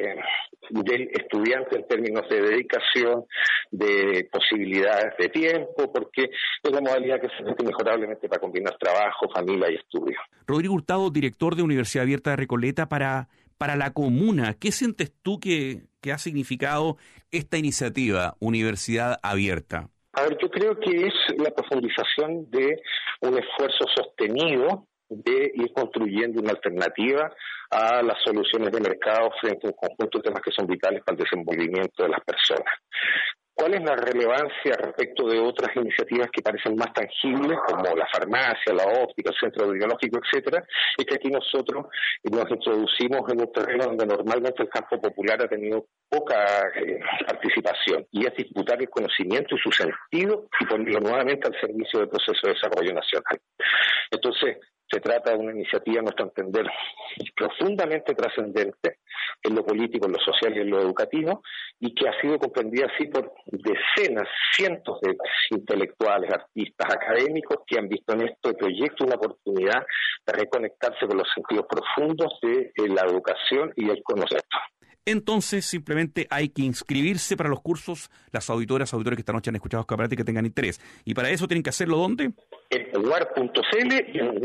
del estudiante en términos de dedicación, de posibilidades de tiempo, porque es la modalidad que se hace mejorablemente para combinar trabajo, familia y estudio. Rodrigo Hurtado, director de Universidad Abierta de Recoleta, para la comuna, ¿qué sientes tú que ha significado esta iniciativa, Universidad Abierta? A ver, yo creo que es la profundización de un esfuerzo sostenido de ir construyendo una alternativa a las soluciones de mercado frente a un conjunto de temas que son vitales para el desenvolvimiento de las personas. ¿Cuál es la relevancia respecto de otras iniciativas que parecen más tangibles, como la farmacia, la óptica, el centro audiológico, etcétera? Es que aquí nosotros nos introducimos en un terreno donde normalmente el campo popular ha tenido poca participación, y es disputar el conocimiento y su sentido y ponerlo nuevamente al servicio del proceso de desarrollo nacional. Entonces, se trata de una iniciativa, a nuestro entender, profundamente trascendente en lo político, en lo social y en lo educativo, y que ha sido comprendida así por decenas, cientos de intelectuales, artistas, académicos que han visto en este proyecto una oportunidad de reconectarse con los sentidos profundos de la educación y el conocimiento. Entonces, simplemente hay que inscribirse para los cursos, las auditores que esta noche han escuchado Escaparate y que tengan interés. ¿Y para eso tienen que hacerlo dónde? En UAR.cl y en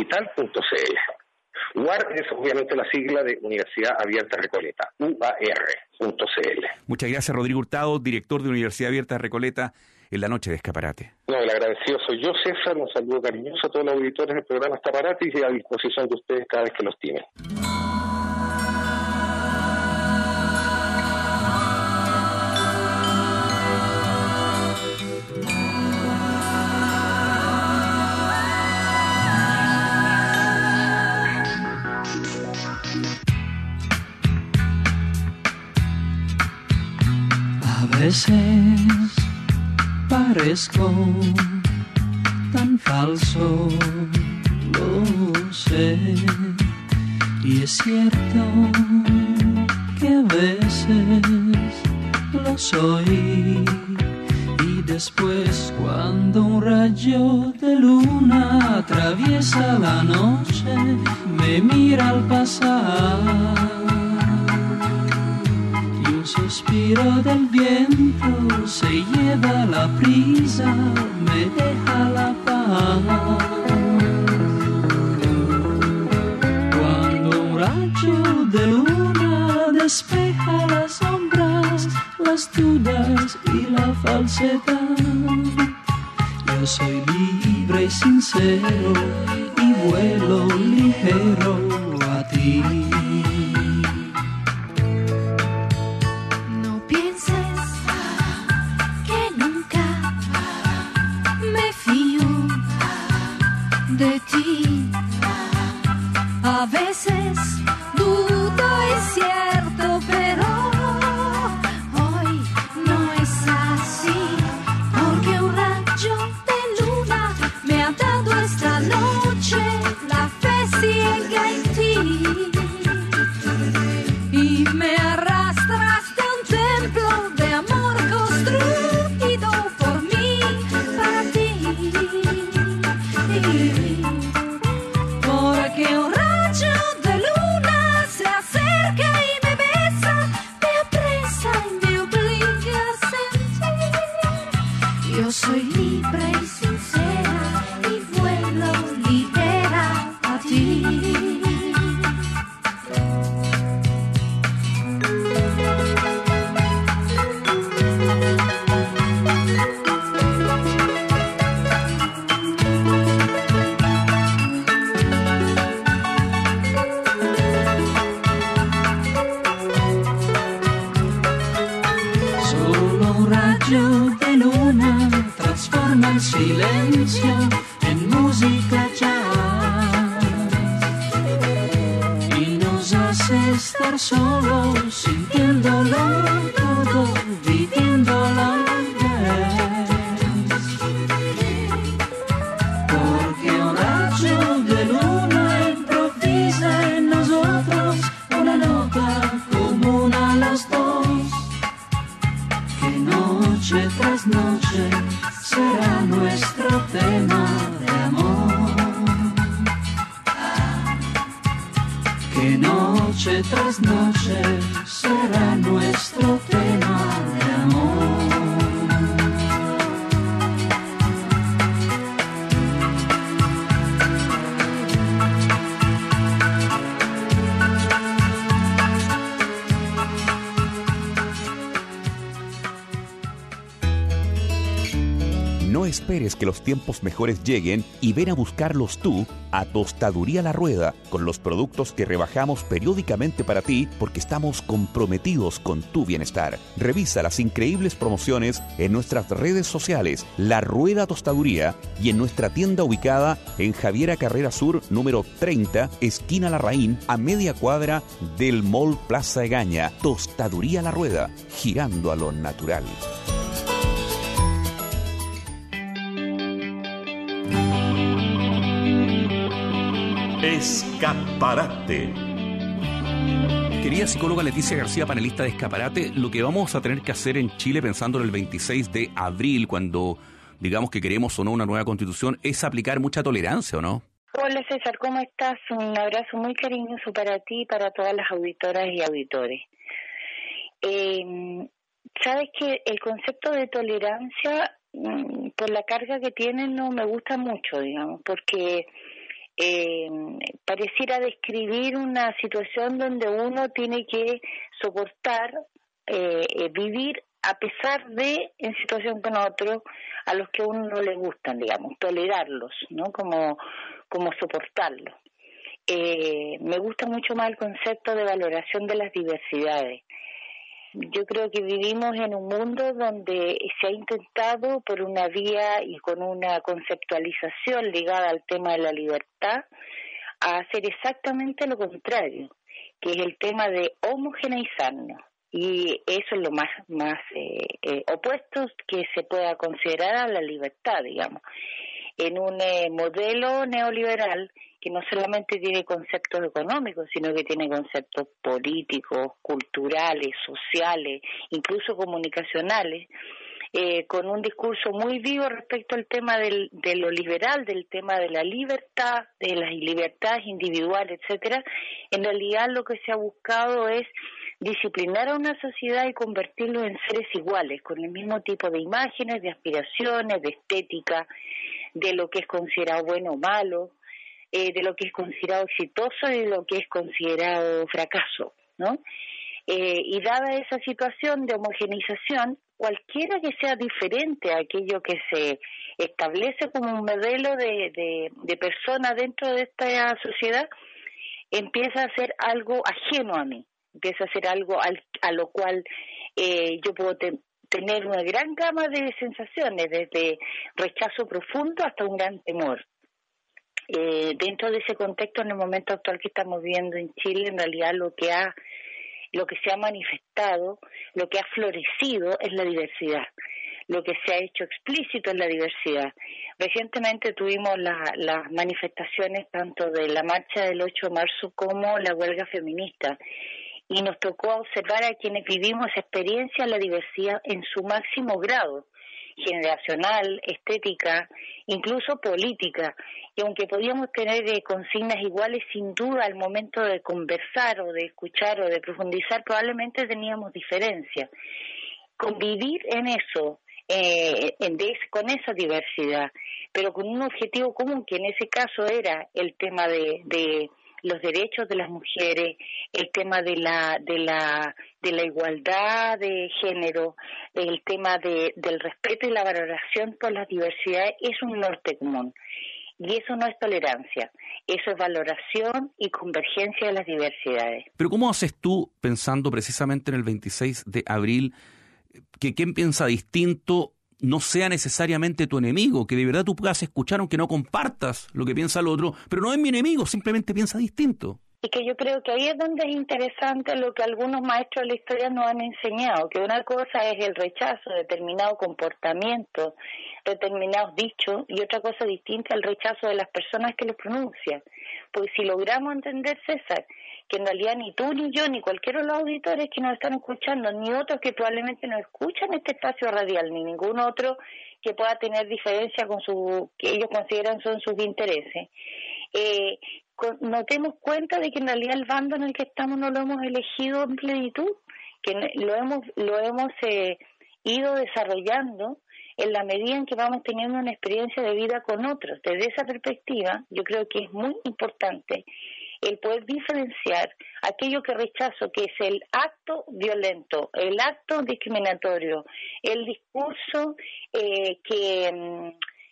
UARdigital.cl. UAR es obviamente la sigla de Universidad Abierta Recoleta, UAR.cl. Muchas gracias, Rodrigo Hurtado, director de Universidad Abierta Recoleta, en la noche de Escaparate. No, el agradecido soy yo, César. Un saludo cariñoso a todos los auditores del programa Escaparate y a disposición de ustedes cada vez que los tienen. A veces parezco tan falso, lo sé, y es cierto que a veces lo soy, y después cuando un rayo de luna atraviesa la noche, me mira al pasar. Suspiro del viento se lleva la prisa, me deja la paz. Cuando un rayo de luna despeja las sombras, las dudas y la falsedad, yo soy libre y sincero y vuelo ligero a ti. De ti, a veces dudo, es cierto, pero hoy no es así, porque un rayo de luna me ha dado esta noche la fe ciega en ti, y me arrastra hasta un templo de amor construido por mí, para ti. Que un rayo de luna se acerca y me besa, me apresa y me obliga a música jazz y nos hace estar solos, sintiéndolo todo, viviéndolo a la vez. Porque un rayo de luna improvisa en nosotros una nota común a las dos, que noche tras noche será nuestro tema de amor, que noche tras noche será nuestro tema de amor. No esperes que los tiempos mejores lleguen y ven a buscarlos tú a Tostaduría La Rueda, con los productos que rebajamos periódicamente para ti porque estamos comprometidos con tu bienestar. Revisa las increíbles promociones en nuestras redes sociales, La Rueda Tostaduría, y en nuestra tienda ubicada en Javiera Carrera Sur, número 30, esquina Larraín, a media cuadra del Mall Plaza Egaña. Tostaduría La Rueda, girando a lo natural. Escaparate. Querida psicóloga Leticia García, panelista de Escaparate, lo que vamos a tener que hacer en Chile, pensando en el 26 de abril, cuando digamos que queremos o no una nueva constitución, es aplicar mucha tolerancia, ¿o no? Hola César, ¿cómo estás? Un abrazo muy cariñoso para ti y para todas las auditoras y auditores. Sabes que el concepto de tolerancia, por la carga que tiene, no me gusta mucho, digamos, porque pareciera describir una situación donde uno tiene que soportar, vivir a pesar de, en situación con otros, a los que a uno no le gustan, digamos, tolerarlos, ¿no? Como soportarlos. Me gusta mucho más el concepto de valoración de las diversidades. Yo creo que vivimos en un mundo donde se ha intentado, por una vía y con una conceptualización ligada al tema de la libertad, a hacer exactamente lo contrario, que es el tema de homogeneizarnos. Y eso es lo más opuesto que se pueda considerar a la libertad, digamos, en un modelo neoliberal que no solamente tiene conceptos económicos, sino que tiene conceptos políticos, culturales, sociales, incluso comunicacionales, con un discurso muy vivo respecto al tema de lo liberal, del tema de la libertad, de las libertades individuales, etcétera. En realidad lo que se ha buscado es disciplinar a una sociedad y convertirlos en seres iguales, con el mismo tipo de imágenes, de aspiraciones, de estética, de lo que es considerado bueno o malo, de lo que es considerado exitoso y de lo que es considerado fracaso, ¿no? Y dada esa situación de homogeneización, cualquiera que sea diferente a aquello que se establece como un modelo de persona dentro de esta sociedad, empieza a ser algo ajeno a mí, empieza a ser algo a lo cual yo puedo tener una gran gama de sensaciones, desde rechazo profundo hasta un gran temor. Dentro de ese contexto, en el momento actual que estamos viviendo en Chile, en realidad lo que se ha manifestado, lo que ha florecido es la diversidad. Lo que se ha hecho explícito es la diversidad. Recientemente tuvimos las manifestaciones tanto de la marcha del 8 de marzo como la huelga feminista, y nos tocó observar a quienes vivimos esa experiencia la diversidad en su máximo grado, generacional, estética, incluso política. Y aunque podíamos tener consignas iguales, sin duda al momento de conversar o de escuchar o de profundizar probablemente teníamos diferencias. Convivir en eso, con esa diversidad, pero con un objetivo común, que en ese caso era el tema de los derechos de las mujeres, el tema de la igualdad de género, el tema del respeto y la valoración por las diversidades, es un norte común. Y eso no es tolerancia, eso es valoración y convergencia de las diversidades. Pero ¿cómo haces tú, pensando precisamente en el 26 de abril, que quién piensa distinto no sea necesariamente tu enemigo, que de verdad tú puedas escuchar aunque no compartas lo que piensa el otro, pero no es mi enemigo, simplemente piensa distinto. Y que yo creo que ahí es donde es interesante lo que algunos maestros de la historia nos han enseñado, que una cosa es el rechazo de determinado comportamiento, determinados dichos, y otra cosa distinta el rechazo de las personas que los pronuncian. Porque si logramos entender, César, que en realidad ni tú, ni yo, ni cualquiera de los auditores que nos están escuchando, ni otros que probablemente no escuchan este espacio radial, ni ningún otro que pueda tener diferencia con que ellos consideran son sus intereses, nos demos cuenta de que en realidad el bando en el que estamos no lo hemos elegido en plenitud, que lo hemos ido desarrollando en la medida en que vamos teniendo una experiencia de vida con otros. Desde esa perspectiva, yo creo que es muy importante el poder diferenciar aquello que rechazo, que es el acto violento, el acto discriminatorio, el discurso que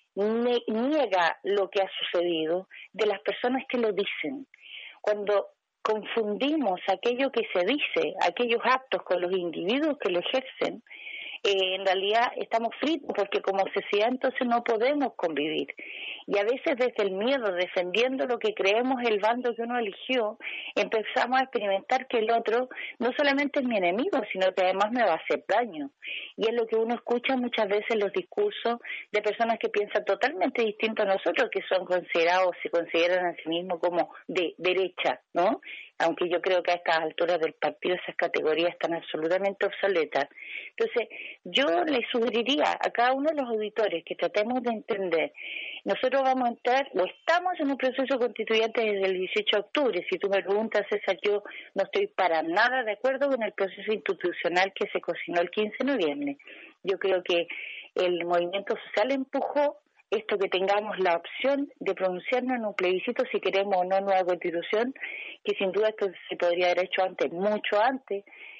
niega lo que ha sucedido, de las personas que lo dicen. Cuando confundimos aquello que se dice, aquellos actos con los individuos que lo ejercen, en realidad estamos fritos, porque como sociedad entonces no podemos convivir. Y a veces desde el miedo, defendiendo lo que creemos el bando que uno eligió, empezamos a experimentar que el otro no solamente es mi enemigo, sino que además me va a hacer daño. Y es lo que uno escucha muchas veces en los discursos de personas que piensan totalmente distinto a nosotros, que son considerados, se consideran a sí mismos como de derecha, ¿no? Aunque yo creo que a estas alturas del partido esas categorías están absolutamente obsoletas. Entonces, yo les sugeriría a cada uno de los auditores que tratemos de entender. Nosotros vamos a entrar, o estamos en un proceso constituyente desde el 18 de octubre. Si tú me preguntas, César, yo no estoy para nada de acuerdo con el proceso institucional que se cocinó el 15 de noviembre. Yo creo que el movimiento social empujó esto, que tengamos la opción de pronunciarnos en un plebiscito si queremos o no nueva constitución, que sin duda esto se podría haber hecho antes, mucho antes,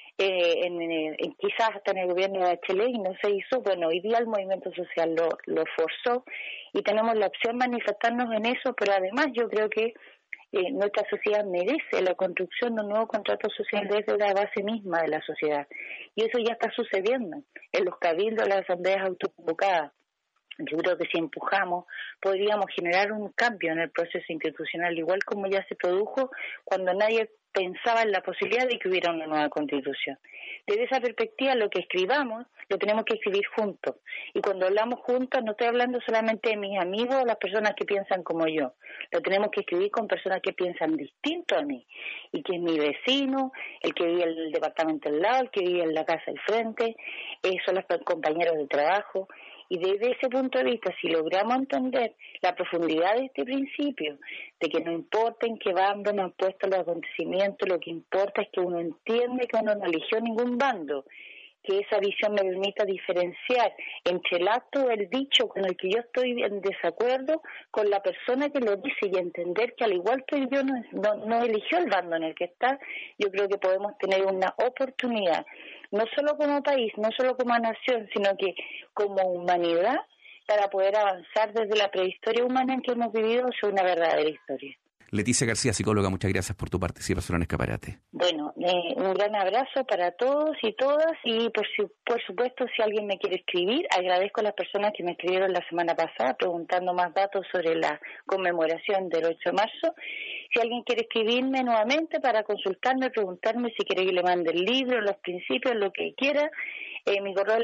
quizás hasta en el gobierno de Bachelet, y no se hizo. Bueno, hoy día el movimiento social lo forzó y tenemos la opción de manifestarnos en eso, pero además yo creo que nuestra sociedad merece la construcción de un nuevo contrato social desde la base misma de la sociedad, y eso ya está sucediendo en los cabildos, las asambleas autoconvocadas. Yo creo que si empujamos podríamos generar un cambio en el proceso institucional, igual como ya se produjo cuando nadie pensaba en la posibilidad de que hubiera una nueva constitución. Desde esa perspectiva, lo que escribamos lo tenemos que escribir juntos. Y cuando hablamos juntos, no estoy hablando solamente de mis amigos o las personas que piensan como yo. Lo tenemos que escribir con personas que piensan distinto a mí, y que es mi vecino, el que vive en el departamento al lado, el que vive en la casa del frente, son los compañeros de trabajo. Y desde ese punto de vista, si logramos entender la profundidad de este principio, de que no importa en qué bando nos han puesto los acontecimientos, lo que importa es que uno entiende que uno no eligió ningún bando, que esa visión me permita diferenciar entre el acto o el dicho con el que yo estoy en desacuerdo con la persona que lo dice, y entender que al igual que yo no eligió el bando en el que está, yo creo que podemos tener una oportunidad, no solo como país, no solo como nación, sino que como humanidad, para poder avanzar desde la prehistoria humana en que hemos vivido hacia una verdadera historia. Leticia García, psicóloga, muchas gracias por tu participación en Escaparate. Bueno, un gran abrazo para todos y todas, y por supuesto, si alguien me quiere escribir, agradezco a las personas que me escribieron la semana pasada preguntando más datos sobre la conmemoración del 8 de marzo. Si alguien quiere escribirme nuevamente para consultarme, preguntarme si quiere que le mande el libro, los principios, lo que quiera, mi correo es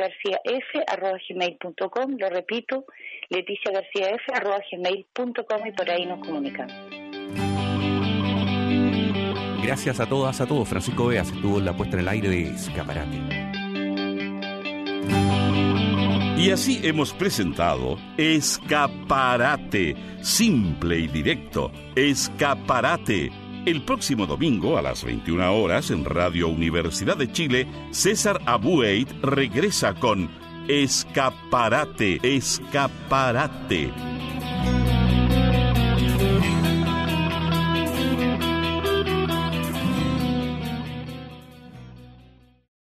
leticiagarciaf@gmail.com, lo repito, leticiagarciaf@gmail.com, y por ahí nos comunicamos. Gracias a todas, a todos. Francisco Beas estuvo en la puesta en el aire de Escaparate. Y así hemos presentado Escaparate, simple y directo, Escaparate. El próximo domingo a las 21 horas en Radio Universidad de Chile, César Abueit regresa con Escaparate, Escaparate.